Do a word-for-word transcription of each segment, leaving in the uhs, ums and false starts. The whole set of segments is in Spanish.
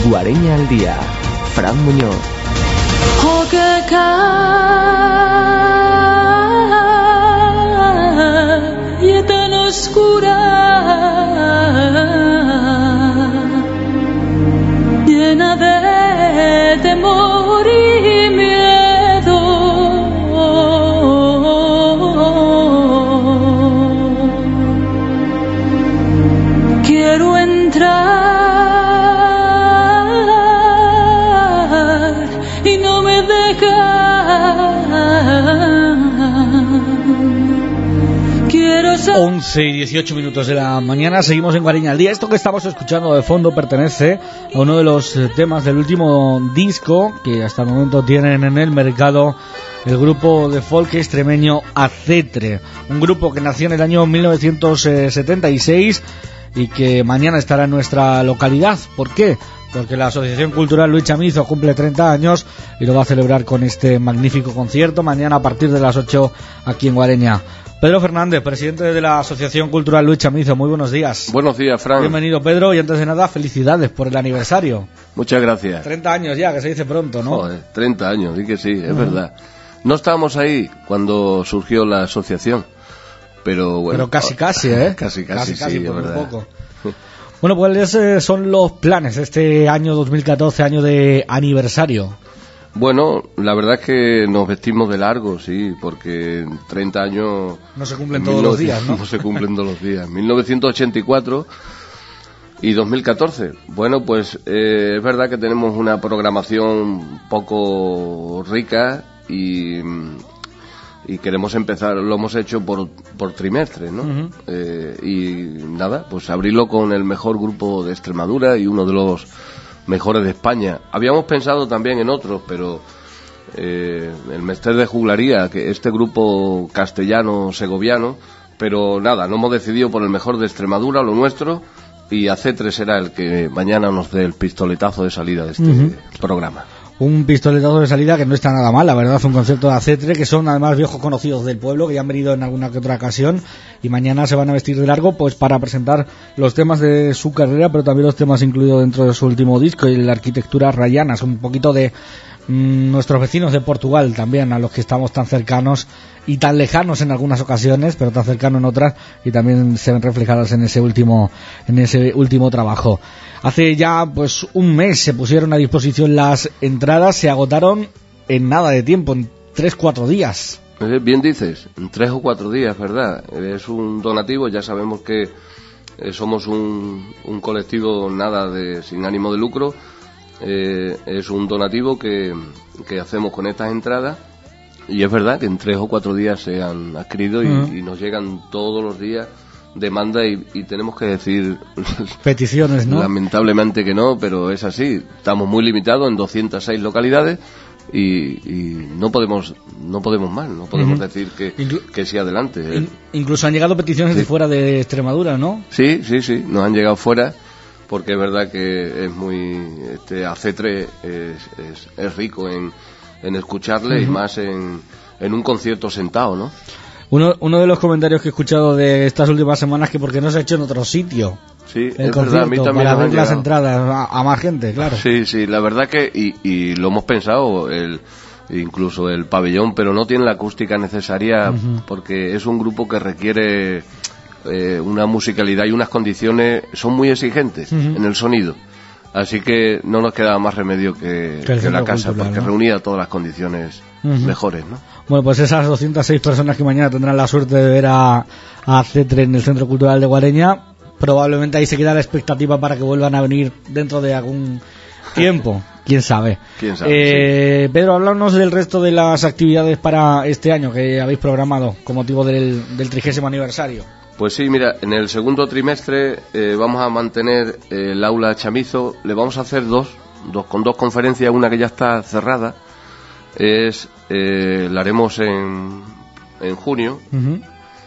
Guareña al día. Fran Muñoz. Oh, que calle tan oscura, llena de temor y miedo. Quiero entrar y no me dejan. Quiero ser... once y dieciocho minutos de la mañana, seguimos en Guareña al día. Esto que estamos escuchando de fondo pertenece a uno de los temas del último disco que hasta el momento tienen en el mercado el grupo de folk extremeño Acetre, un grupo que nació en el año mil novecientos setenta y seis y que mañana estará en nuestra localidad. ¿Por qué? Porque la Asociación Cultural Luis Chamizo cumple treinta años y lo va a celebrar con este magnífico concierto mañana a partir de las ocho aquí en Guareña. Pedro Fernández, presidente de la Asociación Cultural Luis Chamizo, muy buenos días. Buenos días, Fran. Bienvenido, Pedro, y antes de nada, felicidades por el aniversario. Muchas gracias. treinta años ya, que se dice pronto, ¿no? Joder, treinta años, sí que sí, es uh-huh. verdad. No estábamos ahí cuando surgió la asociación, pero bueno. Pero casi, casi, ¿eh? casi, casi, casi, casi sí, por es un verdad. poco. Bueno, ¿cuáles eh, son los planes este año dos mil catorce, año de aniversario? Bueno, la verdad es que nos vestimos de largo, sí, porque treinta años... No se cumplen todos los días, ¿no? No se cumplen todos los días. mil novecientos ochenta y cuatro y dos mil catorce. Bueno, pues eh, es verdad que tenemos una programación un poco rica y... y queremos empezar, lo hemos hecho por, por trimestre, ¿no? Uh-huh. Eh, y nada, pues abrirlo con el mejor grupo de Extremadura y uno de los mejores de España. Habíamos pensado también en otros, pero eh, el Mester de Juglaría, que este grupo castellano-segoviano, pero nada, no hemos decidido por el mejor de Extremadura, lo nuestro, y Acetre será el que mañana nos dé el pistoletazo de salida de este uh-huh. programa. Un pistoletazo de salida que no está nada mal, la verdad, un concierto de Acetre, que son además viejos conocidos del pueblo, que ya han venido en alguna que otra ocasión, y mañana se van a vestir de largo pues para presentar los temas de su carrera, pero también los temas incluidos dentro de su último disco y la arquitectura rayanas, un poquito de mmm, nuestros vecinos de Portugal también, a los que estamos tan cercanos y tan lejanos en algunas ocasiones, pero tan cercanos en otras, y también se ven reflejadas en ese último en ese último trabajo. Hace ya pues un mes se pusieron a disposición las entradas, se agotaron en nada de tiempo, en tres, cuatro días. Bien dices, en tres o cuatro días, ¿verdad? Es un donativo, ya sabemos que eh, somos un, un colectivo nada de sin ánimo de lucro, eh, es un donativo que, que hacemos con estas entradas. Y es verdad que en tres o cuatro días se han adquirido y, uh-huh. y nos llegan todos los días demanda y, y tenemos que decir peticiones, ¿no? Lamentablemente que no, pero es así. Estamos muy limitados en doscientas seis localidades y, y no podemos no podemos más, no podemos uh-huh. decir que, Inclu- que sí adelante. In- incluso han llegado peticiones sí. de fuera de Extremadura, ¿no? Sí, sí, sí, nos han llegado fuera porque es verdad que es muy este Acetre es, es, es rico en en escucharle uh-huh. y más en, en un concierto sentado, ¿no? Uno, uno de los comentarios que he escuchado de estas últimas semanas que porque no se ha hecho en otro sitio. Sí, el es verdad, a mí también para ver las llegado. entradas a, a más gente, claro. Sí, sí, la verdad que, y, y lo hemos pensado, el, incluso el pabellón, pero no tiene la acústica necesaria uh-huh. porque es un grupo que requiere eh, una musicalidad y unas condiciones, son muy exigentes uh-huh. en el sonido. Así que no nos quedaba más remedio que, que, que la casa, cultural, porque ¿no? reunía todas las condiciones uh-huh. mejores, ¿no? Bueno, pues esas doscientas seis personas que mañana tendrán la suerte de ver a, a Acetre en el Centro Cultural de Guareña, probablemente ahí se queda la expectativa para que vuelvan a venir dentro de algún tiempo. ¿Quién sabe? ¿Quién sabe? Eh, sí. Pedro, háblanos del resto de las actividades para este año que habéis programado con motivo del, del trigésimo aniversario. Pues sí, mira, en el segundo trimestre eh, vamos a mantener eh, el aula Chamizo, le vamos a hacer dos, dos con dos conferencias, una que ya está cerrada, es eh, la haremos en, en junio, uh-huh.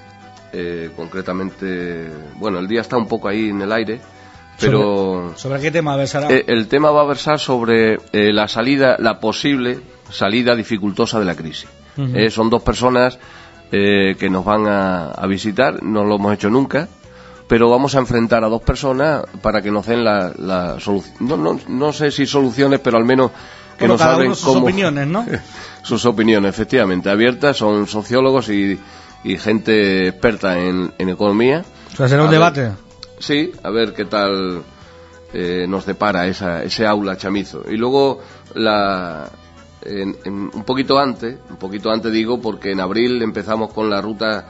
eh, concretamente, bueno, el día está un poco ahí en el aire, pero... ¿Sobre, sobre qué tema versará? Eh, el tema va a versar sobre eh, la salida, la posible salida dificultosa de la crisis. Uh-huh. Eh, son dos personas... Eh, que nos van a, a visitar, no lo hemos hecho nunca, pero vamos a enfrentar a dos personas para que nos den la, la solución. No, no, no sé si soluciones, pero al menos que bueno, nos cada hablen uno sus cómo... opiniones, ¿no? Sus opiniones, efectivamente, abiertas, son sociólogos y, y gente experta en, en economía. O sea, será un a debate. Ver, sí, a ver qué tal eh, nos depara esa, ese aula Chamizo. Y luego, la, en, en, un poquito antes, un poquito antes digo, porque en abril empezamos con la ruta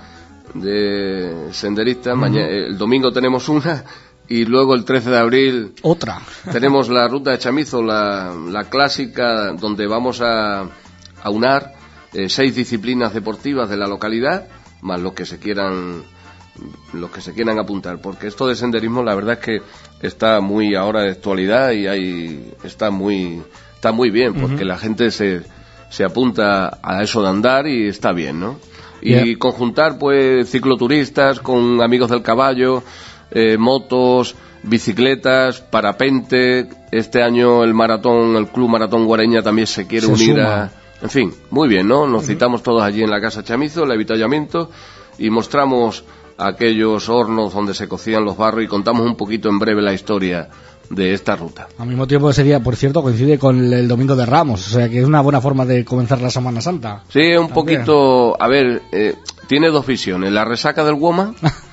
de senderistas, uh-huh. Mañana, el domingo tenemos una... Y luego el trece de abril... Otra. Tenemos la ruta de Chamizo, la, la clásica, donde vamos a, a unar eh, seis disciplinas deportivas de la localidad, más los que se quieran los que se quieran apuntar. Porque esto de senderismo, la verdad es que está muy ahora de actualidad y hay está muy está muy bien, porque uh-huh. la gente se, se apunta a eso de andar y está bien, ¿no? Y yeah. conjuntar, pues, cicloturistas con amigos del caballo... Eh, motos, bicicletas, parapente. Este año el maratón, el Club Maratón Guareña también se quiere se unir suma. a... En fin, muy bien, ¿no? Nos uh-huh. citamos todos allí en la Casa Chamizo, el avituallamiento, y mostramos aquellos hornos donde se cocían los barros y contamos un poquito en breve la historia de esta ruta. Al mismo tiempo sería, por cierto, coincide con el Domingo de Ramos, o sea que es una buena forma de comenzar la Semana Santa. Sí, un también. poquito... A ver, eh, tiene dos visiones, la resaca del Woman...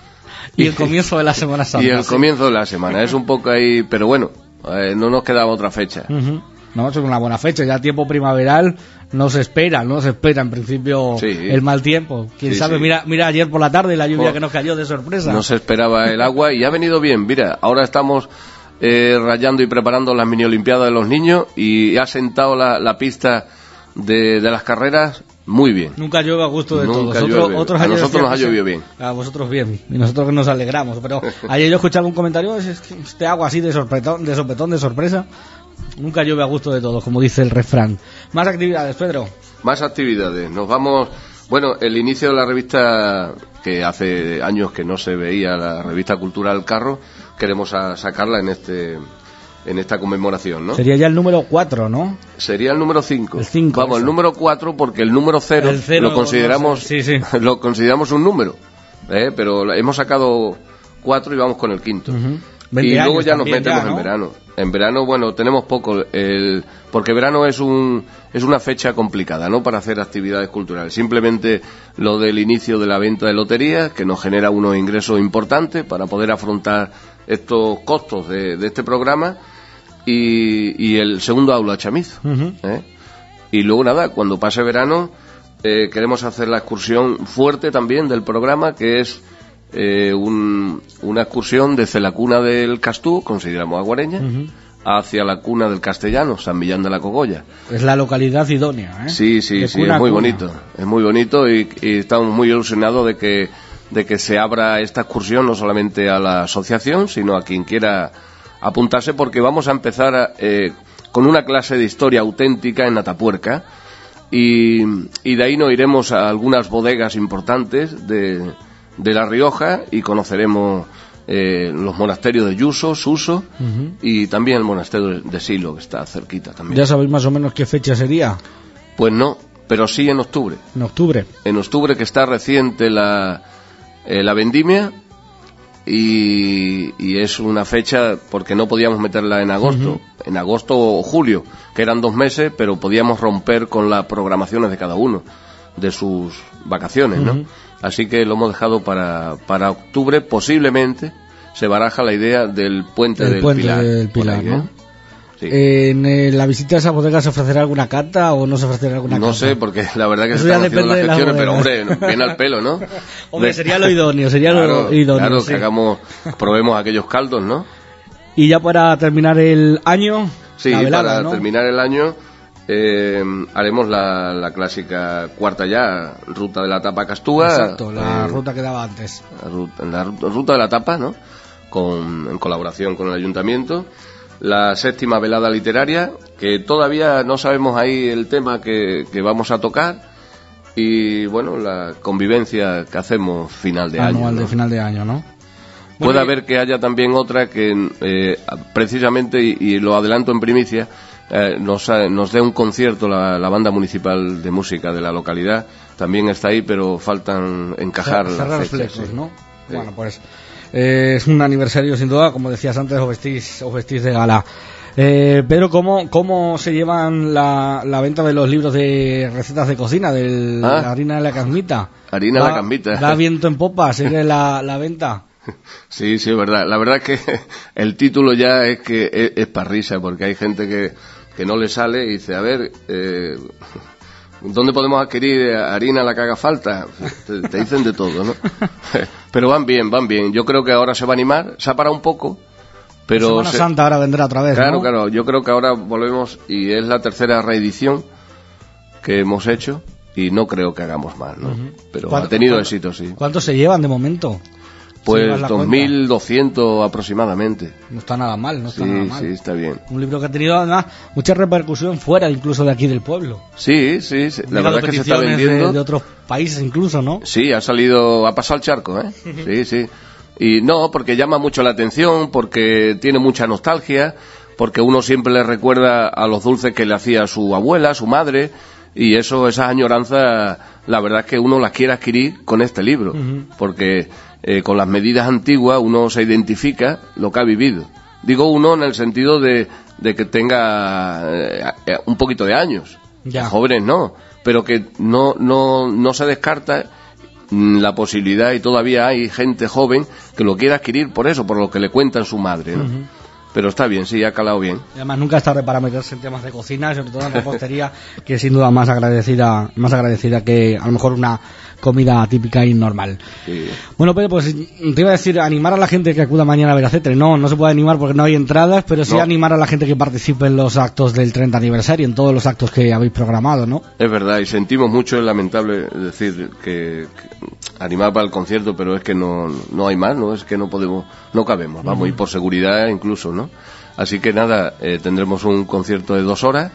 Y el comienzo de la Semana Santa. Y el sí. comienzo de la semana. Es un poco ahí, pero bueno, eh, no nos quedaba otra fecha. Uh-huh. No, es una buena fecha. Ya tiempo primaveral no se espera, no se espera en principio sí. el mal tiempo. Quién sí, sabe, sí. mira mira ayer por la tarde la lluvia oh, que nos cayó de sorpresa. No se esperaba el agua y ha venido bien. Mira, ahora estamos eh, rayando y preparando las mini olimpiadas de los niños y ha sentado la, la pista de, de las carreras. Muy bien. Nunca llueve a gusto de Nunca todos. Otro, otros a nosotros nos ha llovido bien. A vosotros bien. Y nosotros que nos alegramos. Pero ayer yo escuchaba un comentario, es que este agua así de sopetón, de sopetón, de sorpresa. Nunca llueve a gusto de todos, como dice el refrán. Más actividades, Pedro. Más actividades. Nos vamos... Bueno, el inicio de la revista, que hace años que no se veía, la revista Cultural Carro, queremos a sacarla en este... en esta conmemoración, ¿no? Sería ya el número cuatro, ¿no? Sería el número cinco. El cinco. Vamos, eso. el número cuatro porque el número cero, el cero lo consideramos no sé. sí, sí. lo consideramos un número, ¿eh? Pero hemos sacado cuatro y vamos con el quinto. Uh-huh. Y luego ya nos metemos ya, ¿no? en verano. En verano, bueno, tenemos poco el porque verano es un es una fecha complicada, ¿no? Para hacer actividades culturales. Simplemente lo del inicio de la venta de loterías, que nos genera unos ingresos importantes para poder afrontar estos costos de, de este programa. Y, y el segundo aula Chamizo. Uh-huh. ¿eh? Y luego nada, cuando pase verano eh, queremos hacer la excursión fuerte también del programa, que es eh, un, una excursión desde la cuna del Castú, consideramos aguareña, uh-huh. hacia la cuna del Castellano, San Millán de la Cogolla. Es la localidad idónea, ¿eh? Sí, sí, de sí, es muy bonito, es muy bonito y, y estamos muy ilusionados de que, de que se abra esta excursión no solamente a la asociación, sino a quien quiera apuntarse, porque vamos a empezar a, eh, con una clase de historia auténtica en Atapuerca y, y de ahí nos iremos a algunas bodegas importantes de, de La Rioja y conoceremos eh, los monasterios de Yuso, Suso uh-huh. y también el monasterio de Silo, que está cerquita también. ¿Ya sabéis más o menos qué fecha sería? Pues no, pero sí en octubre. En octubre. En octubre, que está reciente la, eh, la vendimia. Y, y es una fecha porque no podíamos meterla en agosto, uh-huh. en agosto o julio, que eran dos meses, pero podíamos romper con las programaciones de cada uno de sus vacaciones, ¿no? Uh-huh. Así que lo hemos dejado para, para octubre. Posiblemente se baraja la idea del puente, el del, puente Pilar, del Pilar, ahí, ¿no? ¿eh? Sí. ¿En eh, la visita a esa bodega se ofrecerá alguna carta o no se ofrecerá alguna no carta? No sé, porque la verdad que eso se están haciendo las de gestiones, las pero hombre, viene al pelo, ¿no? Hombre, sería lo idóneo, sería claro, lo idóneo. Claro, sí. que hagamos, probemos aquellos caldos, ¿no? Y ya para terminar el año, sí, la velada, para ¿no? terminar el año eh, haremos la, la clásica cuarta ya, ruta de la tapa Castúa. Exacto, la eh, ruta que daba antes. La ruta, la ruta de la tapa, ¿no? Con, en colaboración con el ayuntamiento. La séptima velada literaria, que todavía no sabemos ahí el tema que, que vamos a tocar, y bueno, la convivencia que hacemos final de Anual año, ¿no? de final de año, ¿no? Puede bueno, haber que haya también otra que eh, precisamente, y, y lo adelanto en primicia, eh, nos, nos dé un concierto la, la banda municipal de música de la localidad. También está ahí, pero faltan encajar cerrar las los fechas, flecos, sí. ¿no? Sí. Bueno, pues Eh, es un aniversario sin duda, como decías antes, os vestís, os vestís de gala. Eh, Pedro, ¿cómo, ¿cómo se llevan la, la venta de los libros de recetas de cocina, de ah, la harina de la Casmita? Harina de la Casmita. Da viento en popa, sigue la, la venta. Sí, sí, es verdad. La verdad es que el título ya es que es, es para risa, porque hay gente que, que no le sale y dice, a ver, eh, ¿dónde podemos adquirir harina la que haga falta? Te, te dicen de todo, ¿no? Pero van bien, van bien. Yo creo que ahora se va a animar, se ha parado un poco, pero... Semana se... Santa ahora vendrá otra vez, Claro, ¿no? claro. Yo creo que ahora volvemos y es la tercera reedición que hemos hecho y no creo que hagamos más, ¿no? Uh-huh. Pero ha tenido éxito, sí. ¿Cuántos se llevan de momento? Pues dos mil doscientos aproximadamente. No está nada mal, no está sí, nada mal. Sí, está bien. Un libro que ha tenido además mucha repercusión fuera incluso de aquí del pueblo. Sí, sí, sí. La verdad es que se está vendiendo. De, de otros países incluso, ¿no? Sí, ha salido, ha pasado el charco, ¿eh? Sí, sí. Y no, porque llama mucho la atención, porque tiene mucha nostalgia, porque uno siempre le recuerda a los dulces que le hacía su abuela, su madre, y eso, esas añoranzas, la verdad es que uno las quiere adquirir con este libro, uh-huh. porque eh, con las medidas antiguas uno se identifica lo que ha vivido. Digo uno en el sentido de, de que tenga eh, un poquito de años, ya. Jóvenes no, pero que no, no, no se descarta la posibilidad, y todavía hay gente joven que lo quiere adquirir por eso, por lo que le cuentan su madre, ¿no? Uh-huh. Pero está bien, sí, ha calado bien. Además nunca es tarde para meterse en temas de cocina, sobre todo en repostería, que es sin duda más agradecida, más agradecida que a lo mejor una comida típica y normal. Sí. Bueno, Pedro, pues te iba a decir, animar a la gente que acuda mañana a ver a Cetre. No, no se puede animar porque no hay entradas, pero sí no. Animar a la gente que participe en los actos del treinta aniversario, en todos los actos que habéis programado, ¿no? Es verdad, y sentimos mucho, es lamentable decir que, que animar para el concierto, pero es que no, no hay más, ¿no? Es que no podemos, no cabemos, vamos, uh-huh. y por seguridad incluso, ¿no? Así que nada, eh, tendremos un concierto de dos horas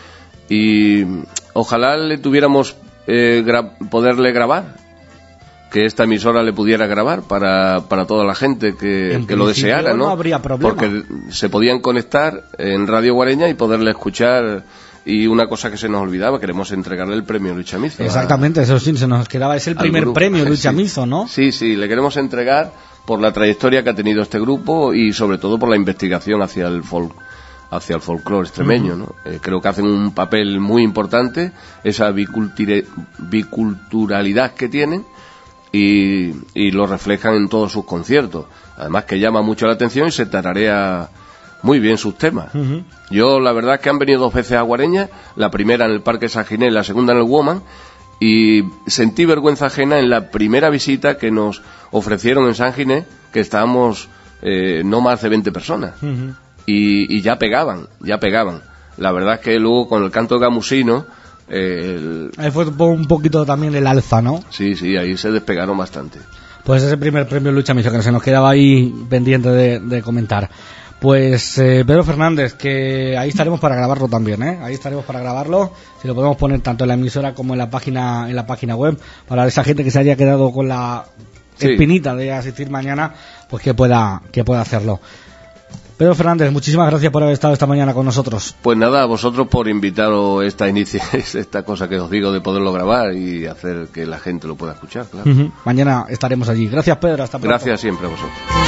y ojalá le tuviéramos eh, gra- poderle grabar, que esta emisora le pudiera grabar para, para toda la gente que, que lo deseara, ¿no? No habría problema. Porque se podían conectar en Radio Guareña y poderle escuchar. Y una cosa que se nos olvidaba, queremos entregarle el premio Luis Chamizo. Exactamente, a, eso sí, se nos quedaba, es el primer grupo. Premio Luis Chamizo, ¿no? Sí, sí, le queremos entregar por la trayectoria que ha tenido este grupo y sobre todo por la investigación hacia el folk, hacia el folclore extremeño, ¿no? Eh, creo que hacen un papel muy importante, esa biculture, biculturalidad que tienen y, y lo reflejan en todos sus conciertos. Además que llama mucho la atención y se tararea muy bien sus temas. Uh-huh. Yo la verdad es que han venido dos veces a Guareña, la primera en el Parque San Ginés, la segunda en el Woman, y sentí vergüenza ajena en la primera visita que nos ofrecieron en San Ginés, que estábamos eh, no más de veinte personas. Uh-huh. y, y ya pegaban, ya pegaban. La verdad es que luego con el canto gamusino eh, el... ahí fue un poquito también el alza, ¿no? Sí, sí, ahí se despegaron bastante. Pues ese primer premio Luis Chamizo que se nos quedaba ahí pendiente de, de comentar. Pues eh, Pedro Fernández, que ahí estaremos para grabarlo también, ¿eh? Ahí estaremos para grabarlo, si lo podemos poner tanto en la emisora como en la página en la página web, para esa gente que se haya quedado con la sí. espinita de asistir mañana, pues que pueda que pueda hacerlo. Pedro Fernández, muchísimas gracias por haber estado esta mañana con nosotros. Pues nada, a vosotros por invitaros esta inicia, esta cosa que os digo de poderlo grabar y hacer que la gente lo pueda escuchar, claro. Uh-huh. Mañana estaremos allí. Gracias, Pedro, hasta pronto. Gracias siempre a vosotros.